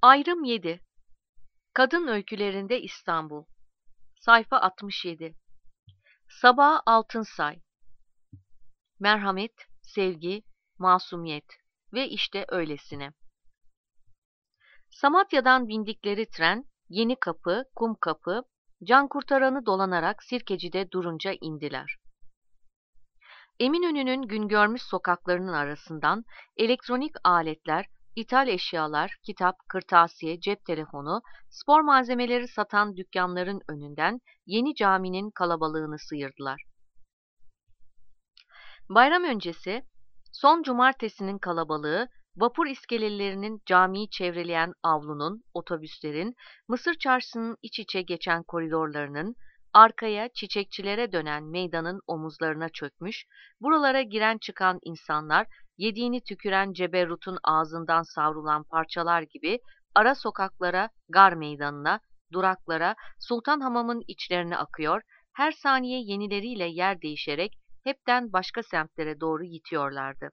Ayrım 7. Kadın Öykülerinde İstanbul. Sayfa 67. Sabaha Altınsay. Merhamet, sevgi, masumiyet ve işte öylesine. Samatya'dan bindikleri tren, Yenikapı, Kumkapı, Cankurtaran'ı dolanarak Sirkeci'de durunca indiler. Eminönü'nün güngörmüş sokaklarının arasından elektronik aletler, ithal eşyalar, kitap, kırtasiye, cep telefonu, spor malzemeleri satan dükkanların önünden Yeni Cami'nin kalabalığını sıyırdılar. Bayram öncesi, son cumartesinin kalabalığı, vapur iskelelerinin camiyi çevreleyen avlunun, otobüslerin, Mısır Çarşısı'nın iç içe geçen koridorlarının, arkaya çiçekçilere dönen meydanın omuzlarına çökmüş, buralara giren çıkan insanlar, yediğini tüküren ceberrutun ağzından savrulan parçalar gibi ara sokaklara, gar meydanına, duraklara, Sultanhamam'ın içlerine akıyor, her saniye yenileriyle yer değişerek hepten başka semtlere doğru yitiyorlardı.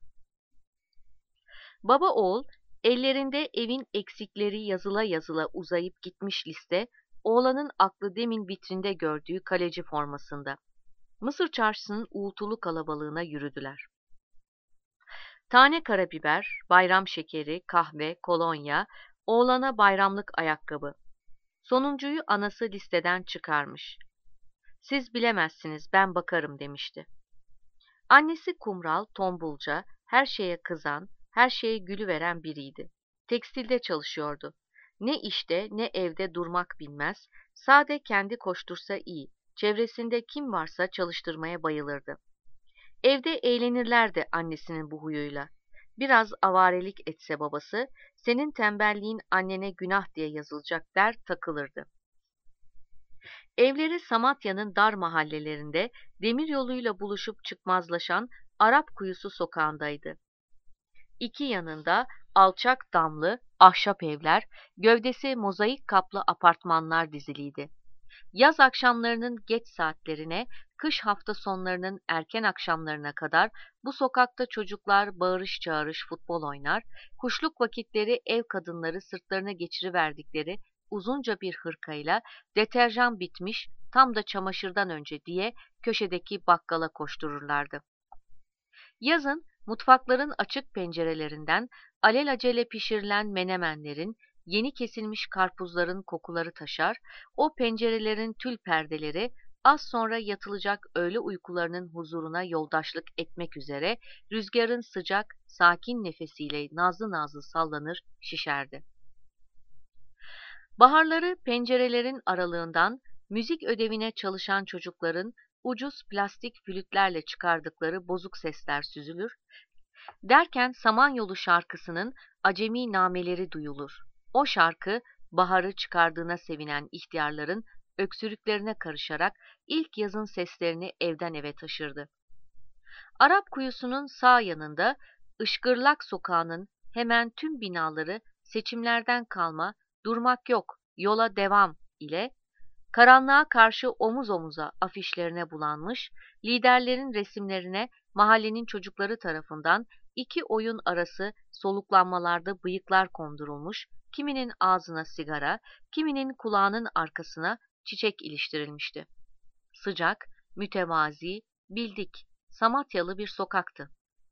Baba oğul, ellerinde evin eksikleri yazıla yazıla uzayıp gitmiş liste, oğlanın aklı demin vitrinde gördüğü kaleci formasında. Mısır Çarşısı'nın uğultulu kalabalığına yürüdüler. Tane karabiber, bayram şekeri, kahve, kolonya, oğlana bayramlık ayakkabı. Sonuncuyu anası listeden çıkarmış. Siz bilemezsiniz, ben bakarım demişti. Annesi kumral, tombulca, her şeye kızan, her şeye gülüveren biriydi. Tekstilde çalışıyordu. Ne işte ne evde durmak bilmez, sade kendi koştursa iyi, çevresinde kim varsa çalıştırmaya bayılırdı. Evde eğlenirlerdi annesinin bu huyuyla. Biraz avarelik etse babası, senin tembelliğin annene günah diye yazılacak der takılırdı. Evleri Samatya'nın dar mahallelerinde demiryoluyla buluşup çıkmazlaşan Arap Kuyusu sokağındaydı. İki yanında alçak damlı ahşap evler, gövdesi mozaik kaplı apartmanlar diziliydi. Yaz akşamlarının geç saatlerine, kış hafta sonlarının erken akşamlarına kadar bu sokakta çocuklar bağırış çağırış futbol oynar, kuşluk vakitleri ev kadınları sırtlarına geçiriverdikleri uzunca bir hırkayla deterjan bitmiş tam da çamaşırdan önce diye köşedeki bakkala koştururlardı. Yazın mutfakların açık pencerelerinden alelacele pişirilen menemenlerin, yeni kesilmiş karpuzların kokuları taşar, o pencerelerin tül perdeleri az sonra yatılacak öğle uykularının huzuruna yoldaşlık etmek üzere rüzgarın sıcak, sakin nefesiyle nazlı nazlı sallanır, şişerdi. Baharları pencerelerin aralığından müzik ödevine çalışan çocukların ucuz plastik flütlerle çıkardıkları bozuk sesler süzülür, derken Samanyolu şarkısının acemi nameleri duyulur. O şarkı, baharı çıkardığına sevinen ihtiyarların öksürüklerine karışarak ilk yazın seslerini evden eve taşırdı. Arap Kuyusu'nun sağ yanında, Işgırlak Sokağı'nın hemen tüm binaları seçimlerden kalma, durmak yok, yola devam ile karanlığa karşı omuz omuza afişlerine bulanmış, liderlerin resimlerine mahallenin çocukları tarafından iki oyun arası soluklanmalarda bıyıklar kondurulmuş, kiminin ağzına sigara, kiminin kulağının arkasına çiçek iliştirilmişti. Sıcak, mütevazi, bildik, Samatyalı bir sokaktı.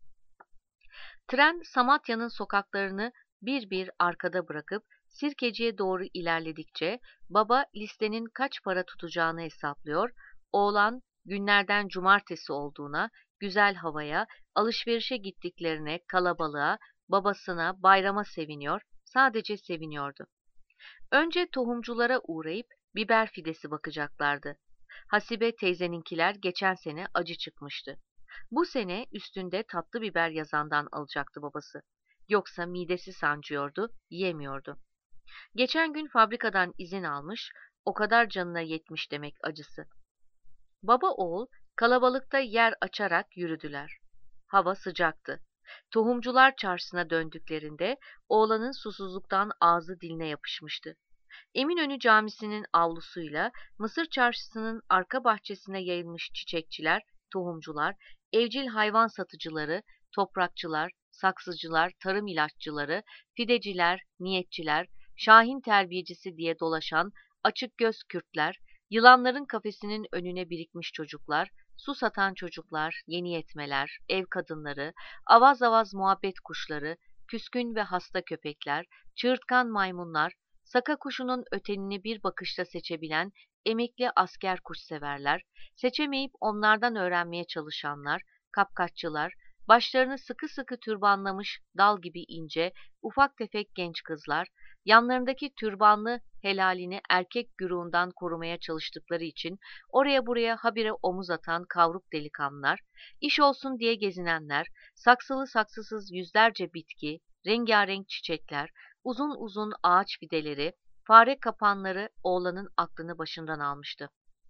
Tren Samatya'nın sokaklarını bir bir arkada bırakıp Sirkeci'ye doğru ilerledikçe baba listenin kaç para tutacağını hesaplıyor, oğlan günlerden cumartesi olduğuna, güzel havaya, alışverişe gittiklerine, kalabalığa, babasına, bayrama seviniyor, sadece seviniyordu. Önce tohumculara uğrayıp biber fidesi bakacaklardı. Hasibe teyzeninkiler geçen sene acı çıkmıştı. Bu sene üstünde tatlı biber yazandan alacaktı babası. Yoksa midesi sancıyordu, yiyemiyordu. Geçen gün fabrikadan izin almış, o kadar canına yetmiş demek acısı. Baba oğul kalabalıkta yer açarak yürüdüler. Hava sıcaktı. Tohumcular çarşısına döndüklerinde oğlanın susuzluktan ağzı diline yapışmıştı. Eminönü Camisi'nin avlusuyla Mısır Çarşısı'nın arka bahçesine yayılmış çiçekçiler, tohumcular, evcil hayvan satıcıları, toprakçılar, saksıcılar, tarım ilaççıları, fideciler, niyetçiler, Şahin terbiyecisi diye dolaşan açık göz Kürtler, yılanların kafesinin önüne birikmiş çocuklar, su satan çocuklar, yeni yetmeler, ev kadınları, avaz avaz muhabbet kuşları, küskün ve hasta köpekler, çığırtkan maymunlar, saka kuşunun ötenini bir bakışta seçebilen emekli asker kuşseverler, seçemeyip onlardan öğrenmeye çalışanlar, kapkaççılar, başlarını sıkı sıkı türbanlamış dal gibi ince, ufak tefek genç kızlar, yanlarındaki türbanlı helalini erkek güruğundan korumaya çalıştıkları için oraya buraya habire omuz atan kavruk delikanlılar, iş olsun diye gezinenler, saksılı saksısız yüzlerce bitki, rengarenk çiçekler, uzun uzun ağaç fideleri, fare kapanları oğlanın aklını başından almıştı.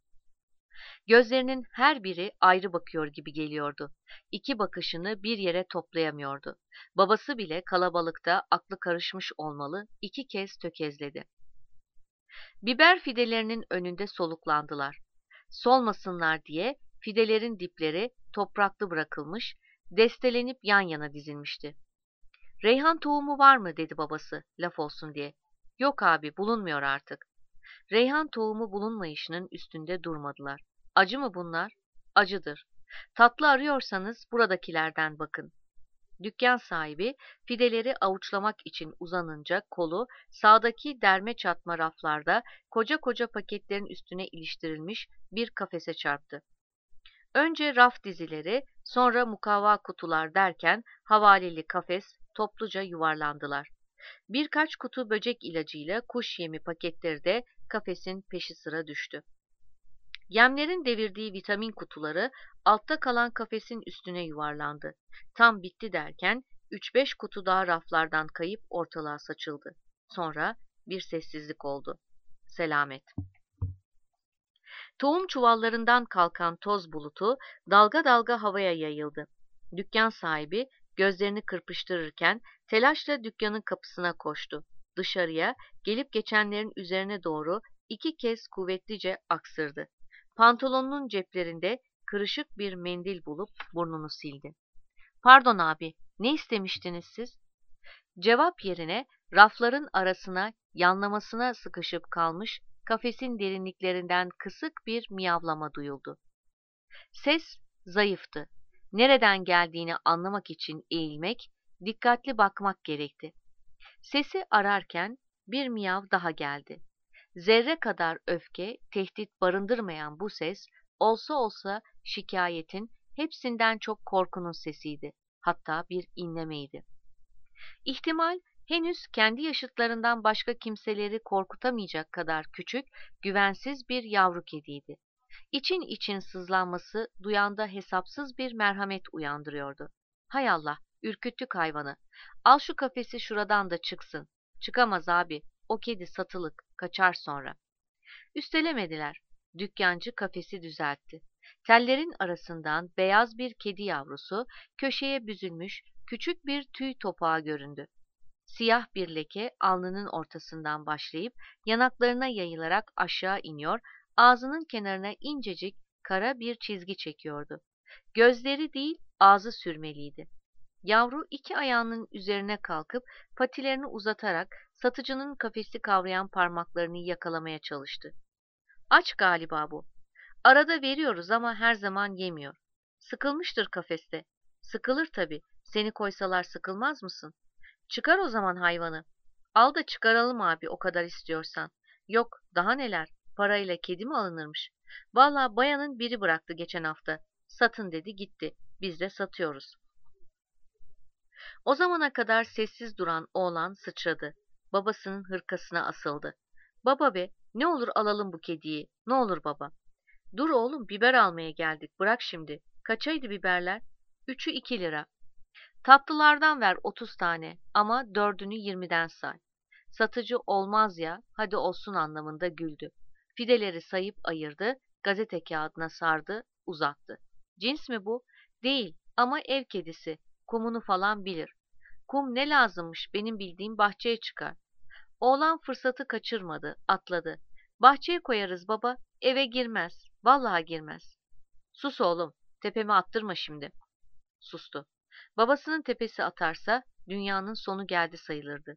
Gözlerinin her biri ayrı bakıyor gibi geliyordu. İki bakışını bir yere toplayamıyordu. Babası bile kalabalıkta aklı karışmış olmalı, iki kez tökezledi. Biber fidelerinin önünde soluklandılar. Solmasınlar diye fidelerin dipleri topraklı bırakılmış, destelenip yan yana dizilmişti. Reyhan tohumu var mı dedi babası laf olsun diye. Yok abi bulunmuyor artık. Reyhan tohumu bulunmayışının üstünde durmadılar. Acı mı bunlar? Acıdır. Tatlı arıyorsanız buradakilerden bakın. Dükkan sahibi fideleri avuçlamak için uzanınca kolu sağdaki derme çatma raflarda koca koca paketlerin üstüne iliştirilmiş bir kafese çarptı. Önce raf dizileri, sonra mukavva kutular derken havaleli kafes topluca yuvarlandılar. Birkaç kutu böcek ilacıyla kuş yemi paketleri de kafesin peşi sıra düştü. Yemlerin devirdiği vitamin kutuları altta kalan kafesin üstüne yuvarlandı. Tam bitti derken 3-5 kutu daha raflardan kayıp ortalığa saçıldı. Sonra bir sessizlik oldu. Selamet. Tohum çuvallarından kalkan toz bulutu dalga dalga havaya yayıldı. Dükkan sahibi gözlerini kırpıştırırken telaşla dükkanın kapısına koştu. Dışarıya gelip geçenlerin üzerine doğru 2 kez kuvvetlice aksırdı. Pantolonunun ceplerinde kırışık bir mendil bulup burnunu sildi. Pardon abi, ne istemiştiniz siz? Cevap yerine rafların arasına yanlamasına sıkışıp kalmış kafesin derinliklerinden kısık bir miyavlama duyuldu. Ses zayıftı. Nereden geldiğini anlamak için eğilmek, dikkatli bakmak gerekti. Sesi ararken bir miyav daha geldi. Zerre kadar öfke, tehdit barındırmayan bu ses, olsa olsa şikayetin hepsinden çok korkunun sesiydi. Hatta bir inlemeydi. İhtimal henüz kendi yaşıtlarından başka kimseleri korkutamayacak kadar küçük, güvensiz bir yavru kediydi. İçin için sızlanması duyanda hesapsız bir merhamet uyandırıyordu. Hay Allah, ürküttük hayvanı. Al şu kafesi şuradan da çıksın. Çıkamaz abi, o kedi satılık, kaçar sonra. Üstelemediler. Dükkancı kafesi düzeltti. Tellerin arasından beyaz bir kedi yavrusu köşeye büzülmüş küçük bir tüy topağı göründü. Siyah bir leke alnının ortasından başlayıp yanaklarına yayılarak aşağı iniyor, ağzının kenarına incecik kara bir çizgi çekiyordu. Gözleri değil, ağzı sürmeliydi. Yavru 2 ayağının üzerine kalkıp patilerini uzatarak satıcının kafesi kavrayan parmaklarını yakalamaya çalıştı. Aç galiba bu. Arada veriyoruz ama her zaman yemiyor. Sıkılmıştır kafeste. Sıkılır tabii. Seni koysalar sıkılmaz mısın? Çıkar o zaman hayvanı. Al da çıkaralım abi o kadar istiyorsan. Yok daha neler. Parayla kedi mi alınırmış? Vallahi bayanın biri bıraktı geçen hafta. Satın dedi gitti. Biz de satıyoruz. O zamana kadar sessiz duran oğlan sıçradı. Babasının hırkasına asıldı. Baba be, ne olur alalım bu kediyi. Ne olur baba. Dur oğlum, biber almaya geldik. Bırak şimdi. Kaçaydı biberler? 3'ü 2 lira. Tatlılardan ver 30 tane ama 4'ünü 20'den say. Satıcı olmaz ya, hadi olsun anlamında güldü. Fideleri sayıp ayırdı, gazete kağıdına sardı, uzattı. Cins mi bu? Değil ama ev kedisi. Kumunu falan bilir. Kum ne lazımmış benim bildiğim bahçeye çıkar. Oğlan fırsatı kaçırmadı, atladı. Bahçeye koyarız baba, eve girmez. Vallahi girmez. Sus oğlum, tepeme attırma şimdi. Sustu. Babasının tepesi atarsa dünyanın sonu geldi sayılırdı.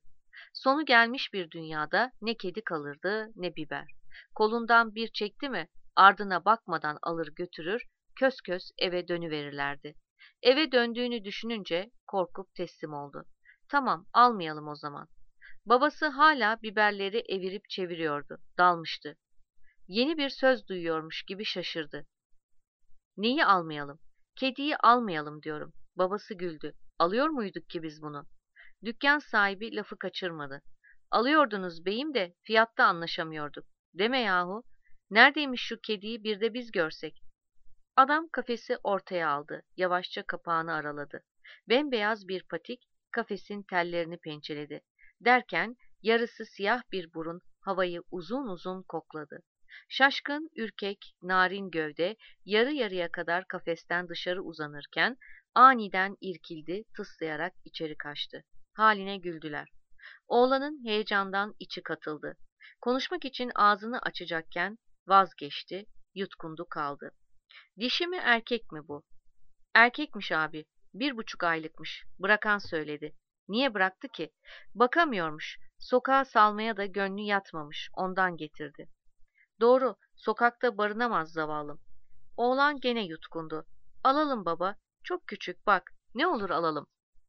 Sonu gelmiş bir dünyada ne kedi kalırdı ne biber. Kolundan bir çekti mi ardına bakmadan alır götürür, kös kös eve dönüverirlerdi. Eve döndüğünü düşününce korkup teslim oldu. Tamam, almayalım o zaman. Babası hala biberleri evirip çeviriyordu, dalmıştı. Yeni bir söz duyuyormuş gibi şaşırdı. Neyi almayalım? Kediyi almayalım diyorum. Babası güldü. Alıyor muyduk ki biz bunu? Dükkan sahibi lafı kaçırmadı. Alıyordunuz beyim de fiyatta anlaşamıyorduk. Deme yahu. Neredeymiş şu kediyi bir de biz görsek. Adam kafesi ortaya aldı. Yavaşça kapağını araladı. Bembeyaz bir patik kafesin tellerini pençeledi. Derken yarısı siyah bir burun havayı uzun uzun kokladı. Şaşkın, ürkek, narin gövde yarı yarıya kadar kafesten dışarı uzanırken aniden irkildi, tıslayarak içeri kaçtı. Haline güldüler. Oğlanın heyecandan içi katıldı. Konuşmak için ağzını açacakken vazgeçti, yutkundu kaldı. Dişi mi erkek mi bu? Erkekmiş abi. 1,5 aylıkmış. Bırakan söyledi. Niye bıraktı ki? Bakamıyormuş. Sokağa salmaya da gönlü yatmamış. Ondan getirdi. Doğru. Sokakta barınamaz zavallım. Oğlan gene yutkundu. Alalım baba. Çok küçük bak. Ne olur alalım.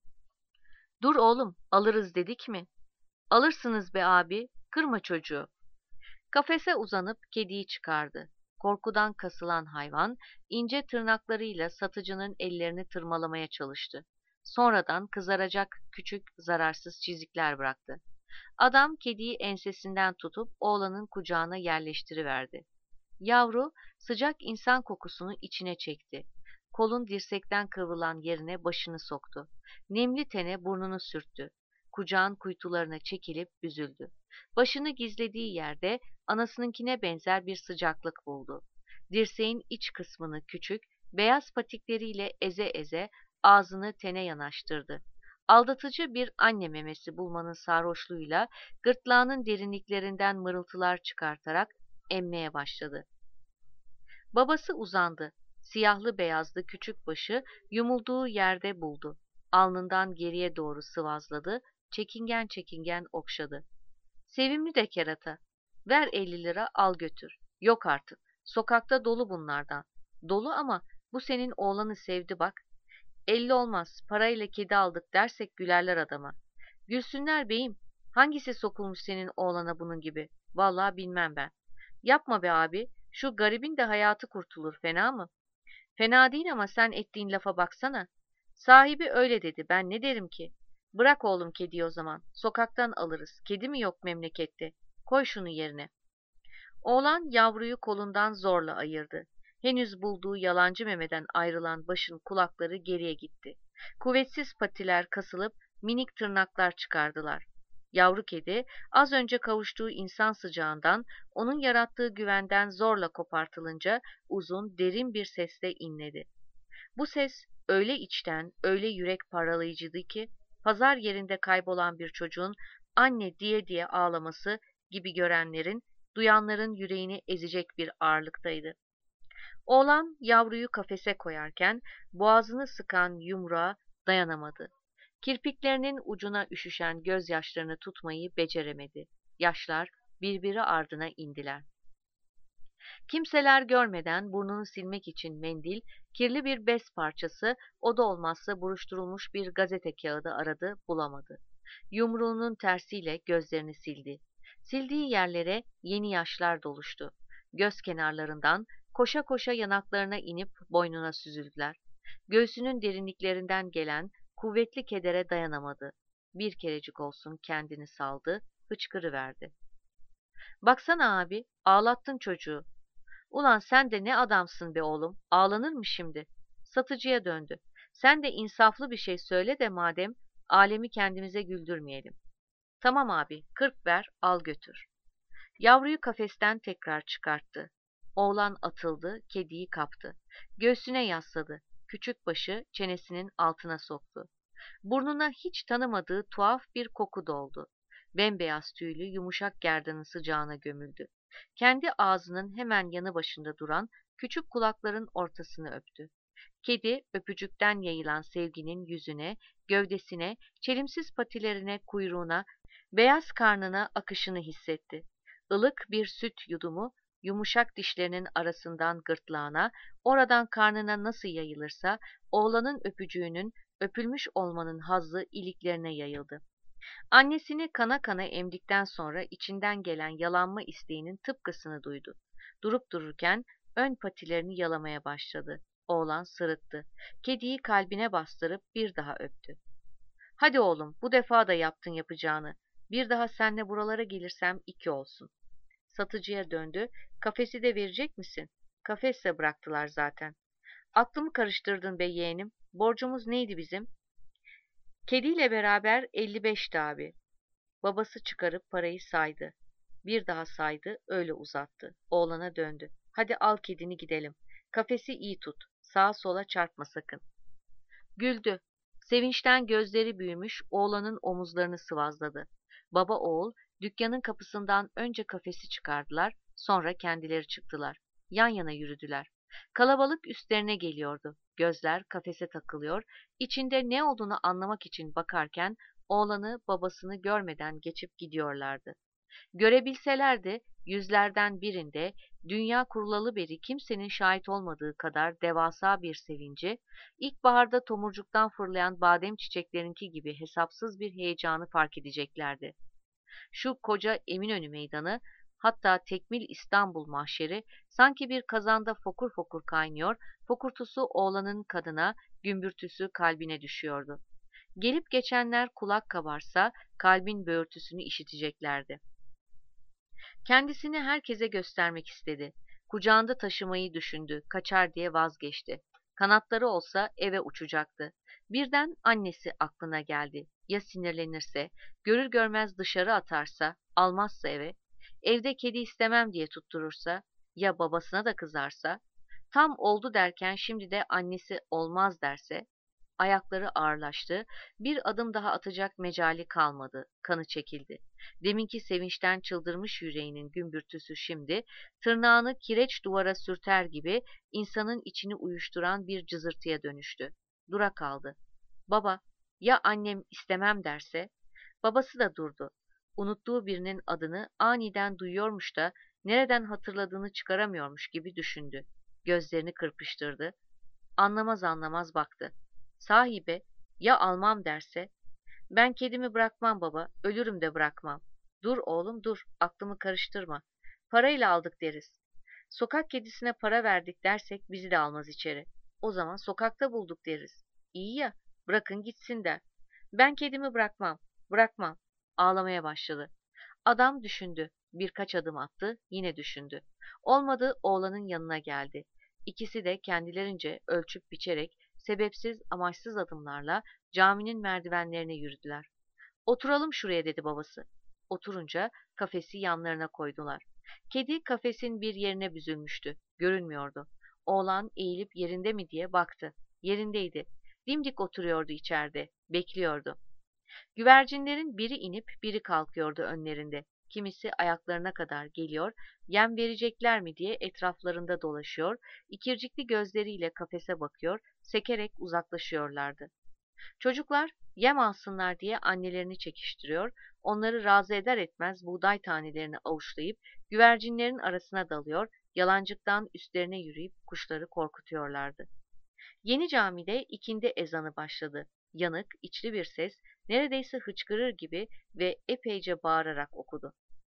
Dur oğlum. Alırız dedik mi? Alırsınız be abi. Kırma çocuğu. Kafese uzanıp kediyi çıkardı. Korkudan kasılan hayvan, ince tırnaklarıyla satıcının ellerini tırmalamaya çalıştı. Sonradan kızaracak küçük, zararsız çizikler bıraktı. Adam kediyi ensesinden tutup oğlanın kucağına yerleştiriverdi. Yavru, sıcak insan kokusunu içine çekti. Kolun dirsekten kıvrılan yerine başını soktu. Nemli tene burnunu sürttü. Kucağın kuytularına çekilip büzüldü. Başını gizlediği yerde anasınınkine benzer bir sıcaklık buldu. Dirseğin iç kısmını küçük, beyaz patikleriyle eze eze ağzını tene yanaştırdı. Aldatıcı bir anne memesi bulmanın sarhoşluğuyla gırtlağının derinliklerinden mırıltılar çıkartarak emmeye başladı. Babası uzandı. Siyahlı beyazlı küçük başı yumulduğu yerde buldu. Alnından geriye doğru sıvazladı, çekingen çekingen okşadı. Sevimli de kerata. Ver 50 lira al götür. Yok artık. Sokakta dolu bunlardan. Dolu ama bu senin oğlanı sevdi bak. 50 olmaz. Parayla kedi aldık dersek gülerler adama. Gülsünler beyim. Hangisi sokulmuş senin oğlana bunun gibi? Vallahi bilmem ben. Yapma be abi. Şu garibin de hayatı kurtulur. Fena mı? Fena değil ama sen ettiğin lafa baksana. Sahibi öyle dedi. Ben ne derim ki? Bırak oğlum kediyi o zaman. Sokaktan alırız. Kedi mi yok memlekette? Koy şunu yerine. Oğlan yavruyu kolundan zorla ayırdı. Henüz bulduğu yalancı memeden ayrılan başın kulakları geriye gitti. Kuvvetsiz patiler kasılıp minik tırnaklar çıkardılar. Yavru kedi az önce kavuştuğu insan sıcağından, onun yarattığı güvenden zorla kopartılınca uzun, derin bir sesle inledi. Bu ses öyle içten, öyle yürek paralayıcıydı ki, pazar yerinde kaybolan bir çocuğun anne diye diye ağlaması gibi görenlerin, duyanların yüreğini ezecek bir ağırlıktaydı. Oğlan yavruyu kafese koyarken boğazını sıkan yumruğa dayanamadı. Kirpiklerinin ucuna üşüşen gözyaşlarını tutmayı beceremedi. Yaşlar birbiri ardına indiler. Kimseler görmeden burnunu silmek için mendil, kirli bir bez parçası, o da olmazsa buruşturulmuş bir gazete kağıdı aradı, bulamadı. Yumruğunun tersiyle gözlerini sildi. Sildiği yerlere yeni yaşlar doluştu. Göz kenarlarından koşa koşa yanaklarına inip boynuna süzüldüler. Göğsünün derinliklerinden gelen kuvvetli kedere dayanamadı. Bir kerecik olsun kendini saldı, hıçkırıverdi. Baksana abi, ağlattın çocuğu. Ulan sen de ne adamsın be oğlum, ağlanır mı şimdi? Satıcıya döndü. Sen de insaflı bir şey söyle de madem, alemi kendimize güldürmeyelim. Tamam abi, 40 ver, al götür. Yavruyu kafesten tekrar çıkarttı. Oğlan atıldı, kediyi kaptı. Göğsüne yasladı. Küçük başı çenesinin altına soktu. Burnuna hiç tanımadığı tuhaf bir koku doldu. Bembeyaz tüylü yumuşak gerdanın sıcağına gömüldü. Kendi ağzının hemen yanı başında duran küçük kulakların ortasını öptü. Kedi öpücükten yayılan sevginin yüzüne, gövdesine, çelimsiz patilerine, kuyruğuna Beyaz karnına akışını hissetti. Ilık bir süt yudumu yumuşak dişlerinin arasından gırtlağına, oradan karnına nasıl yayılırsa oğlanın öpücüğünün, öpülmüş olmanın hazzı iliklerine yayıldı. Annesini kana kana emdikten sonra içinden gelen yalanma isteğinin tıpkısını duydu. Durup dururken ön patilerini yalamaya başladı. Oğlan sırıttı. Kediyi kalbine bastırıp bir daha öptü. Hadi oğlum, bu defa da yaptın yapacağını. Bir daha senle buralara gelirsem 2 olsun. Satıcıya döndü. Kafesi de verecek misin? Kafesle bıraktılar zaten. Aklımı karıştırdın be yeğenim. Borcumuz neydi bizim? Kediyle beraber 55'ti abi. Babası çıkarıp parayı saydı. Bir daha saydı, öyle uzattı. Oğlana döndü. Hadi al kedini gidelim. Kafesi iyi tut. Sağa sola çarpma sakın. Güldü. Sevinçten gözleri büyümüş, oğlanın omuzlarını sıvazladı. Baba oğul dükkanın kapısından önce kafesi çıkardılar, sonra kendileri çıktılar. Yan yana yürüdüler. Kalabalık üstlerine geliyordu. Gözler kafese takılıyor, içinde ne olduğunu anlamak için bakarken oğlanı babasını görmeden geçip gidiyorlardı. Görebilselerdi yüzlerden birinde dünya kurulalı beri kimsenin şahit olmadığı kadar devasa bir sevinci, ilkbaharda tomurcuktan fırlayan badem çiçeklerinki gibi hesapsız bir heyecanı fark edeceklerdi. Şu koca Eminönü meydanı, hatta tekmil İstanbul mahşeri sanki bir kazanda fokur fokur kaynıyor, fokurtusu oğlanın kadına, gümbürtüsü kalbine düşüyordu. Gelip geçenler kulak kabarsa kalbin böğürtüsünü işiteceklerdi. Kendisini herkese göstermek istedi. Kucağında taşımayı düşündü, kaçar diye vazgeçti. Kanatları olsa eve uçacaktı. Birden annesi aklına geldi. Ya sinirlenirse, görür görmez dışarı atarsa, almazsa eve, evde kedi istemem diye tutturursa, ya babasına da kızarsa, tam oldu derken şimdi de annesi olmaz derse, ayakları ağırlaştı, bir adım daha atacak mecali kalmadı, kanı çekildi. Deminki sevinçten çıldırmış yüreğinin gümbürtüsü şimdi, tırnağını kireç duvara sürter gibi insanın içini uyuşturan bir cızırtıya dönüştü. Dura kaldı. Baba, ya annem istemem derse? Babası da durdu. Unuttuğu birinin adını aniden duyuyormuş da nereden hatırladığını çıkaramıyormuş gibi düşündü. Gözlerini kırpıştırdı. Anlamaz anlamaz baktı. Sahibe, ya almam derse? Ben kedimi bırakmam baba, ölürüm de bırakmam. Dur oğlum dur, aklımı karıştırma. Parayla aldık deriz. Sokak kedisine para verdik dersek bizi de almaz içeri. O zaman sokakta bulduk deriz. İyi ya, bırakın gitsin der. Ben kedimi bırakmam, bırakmam. Ağlamaya başladı. Adam düşündü. Birkaç adım attı, yine düşündü. Olmadı, oğlanın yanına geldi. İkisi de kendilerince ölçüp biçerek, sebepsiz, amaçsız adımlarla caminin merdivenlerine yürüdüler. Oturalım şuraya dedi babası. Oturunca kafesi yanlarına koydular. Kedi kafesin bir yerine büzülmüştü. Görünmüyordu. Oğlan eğilip yerinde mi diye baktı. Yerindeydi. Dimdik oturuyordu içeride. Bekliyordu. Güvercinlerin biri inip biri kalkıyordu önlerinde. Kimisi ayaklarına kadar geliyor, yem verecekler mi diye etraflarında dolaşıyor, ikircikli gözleriyle kafese bakıyor, sekerek uzaklaşıyorlardı. Çocuklar yem alsınlar diye annelerini çekiştiriyor, onları razı eder etmez buğday tanelerini avuçlayıp güvercinlerin arasına dalıyor, yalancıktan üstlerine yürüyüp kuşları korkutuyorlardı. Yeni camide ikindi ezanı başladı. Yanık, içli bir ses, neredeyse hıçkırır gibi ve epeyce bağırarak okudu.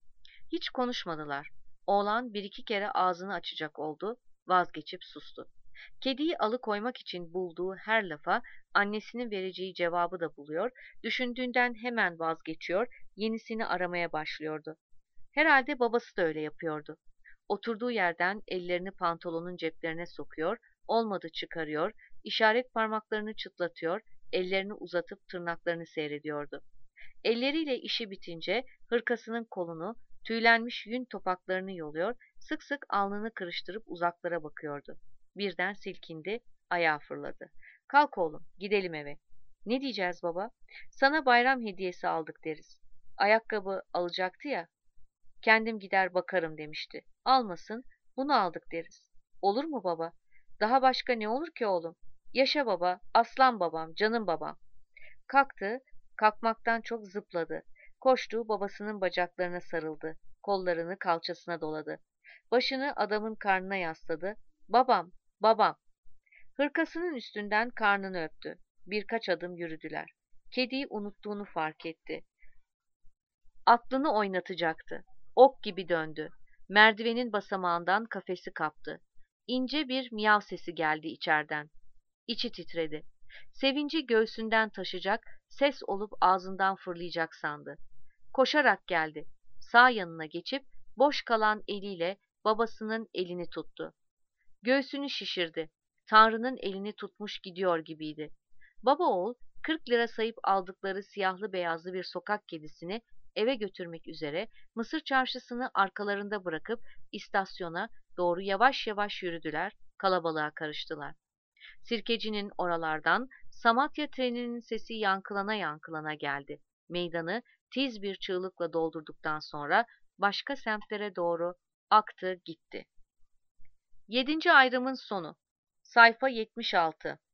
Hiç konuşmadılar. Oğlan bir iki kere ağzını açacak oldu, vazgeçip sustu. Kediyi alıkoymak için bulduğu her lafa annesinin vereceği cevabı da buluyor, düşündüğünden hemen vazgeçiyor, yenisini aramaya başlıyordu. Herhalde babası da öyle yapıyordu. Oturduğu yerden ellerini pantolonun ceplerine sokuyor, olmadı çıkarıyor, işaret parmaklarını çıtlatıyor, ellerini uzatıp tırnaklarını seyrediyordu. Elleriyle işi bitince hırkasının kolunu, tüylenmiş yün topaklarını yoluyor, sık sık alnını kırıştırıp uzaklara bakıyordu. Birden silkindi, ayağa fırladı. Kalk oğlum, gidelim eve. Ne diyeceğiz baba? Sana bayram hediyesi aldık deriz. Ayakkabı alacaktı ya, kendim gider bakarım demişti. Almasın, bunu aldık deriz. Olur mu baba? Daha başka ne olur ki oğlum? Yaşa baba, aslan babam, canım babam. Kalktı, kalkmaktan çok zıpladı. Koştu, babasının bacaklarına sarıldı. Kollarını kalçasına doladı. Başını adamın karnına yasladı. Babam, babam. Hırkasının üstünden karnını öptü. Birkaç adım yürüdüler. Kediyi unuttuğunu fark etti. Aklını oynatacaktı. Ok gibi döndü. Merdivenin basamağından kafesi kaptı. İnce bir miyav sesi geldi içerden. İçi titredi. Sevinci göğsünden taşacak, ses olup ağzından fırlayacak sandı. Koşarak geldi. Sağ yanına geçip boş kalan eliyle babasının elini tuttu. Göğsünü şişirdi. Tanrı'nın elini tutmuş gidiyor gibiydi. Baba oğul 40 lira sayıp aldıkları siyahlı beyazlı bir sokak kedisini eve götürmek üzere Mısır çarşısını arkalarında bırakıp istasyona doğru yavaş yavaş yürüdüler, kalabalığa karıştılar. Sirkecinin oralardan Samatya treninin sesi yankılana yankılana geldi. Meydanı tiz bir çığlıkla doldurduktan sonra başka semtlere doğru aktı gitti. 7. ayrımın sonu. Sayfa 76.